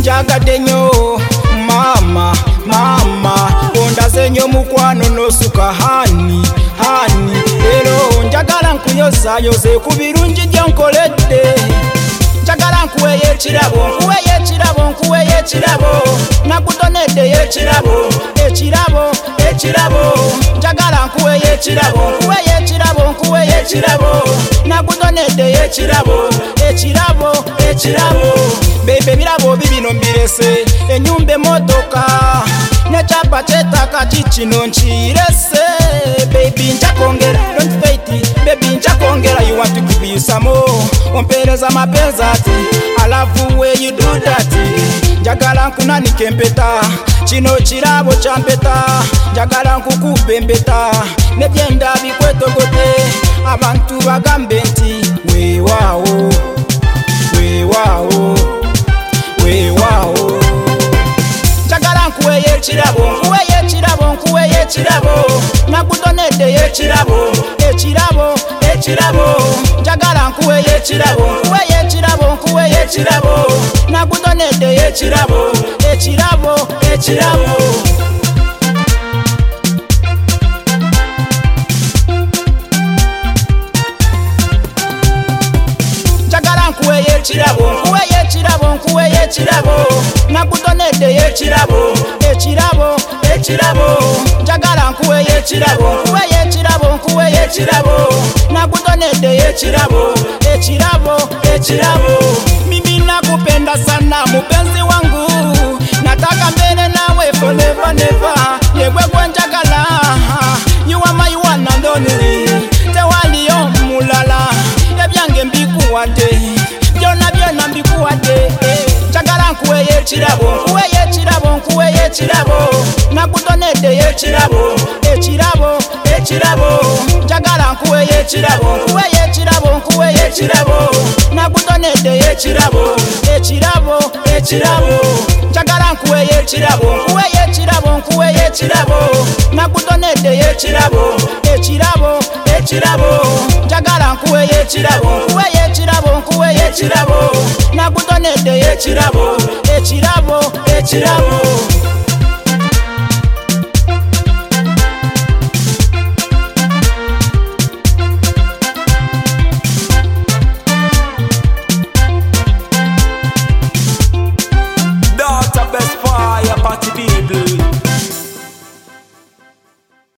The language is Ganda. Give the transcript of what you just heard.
njagadde nnyo mama mama ondaze nnyo mukwano nosuka hani leero njagala nkuyozayoze ku birungi gyonkoledde njagala nkuweeyo ekirabo nakutoneddeyo ekirabo njagala nkuweeyo ekirabo nakutoneddeyo ekirabo bebe birabo bibino mbirese enyumba emotoka nekyapa kyetaka kikino nkirese baby njakongera don't fight it baby njakongera you want to give you some more ompereza mapenzi ati I love the way you do that njagala nkunanike empeta kino kirabo kyampeta njagala nkukuba empeta nebyenda bikwetogote abantu bagambe nti weewaawo njagala nkuweeyo ekirabo nakutoneddeyo ekirabo njagala nkuweeyo ekirabo nakutoneddeyo ekirabo njagala nkuweeyo ekirabo nakutoneddeyo ekirabo njagala nkuweeyo ekirabo nakutoneddeyo ekirabo mimi nakupenda sana mupenzi wangu nataka mbele nawe forever never yegwe njagala you are my one and only tewaliyo mulala ebyange mbikuwadde byonna mbikuwadde njagala nkuweeyo ekirabo nakutoneddeyo ekirabo njagala nkuweeyo ekirabo nakutoneddeyo ekirabo njagala nkuweeyo ekirabo nakutoneddeyo ekirabo njagala nkuweeyo ekirabo nakutoneddeyo ekirabo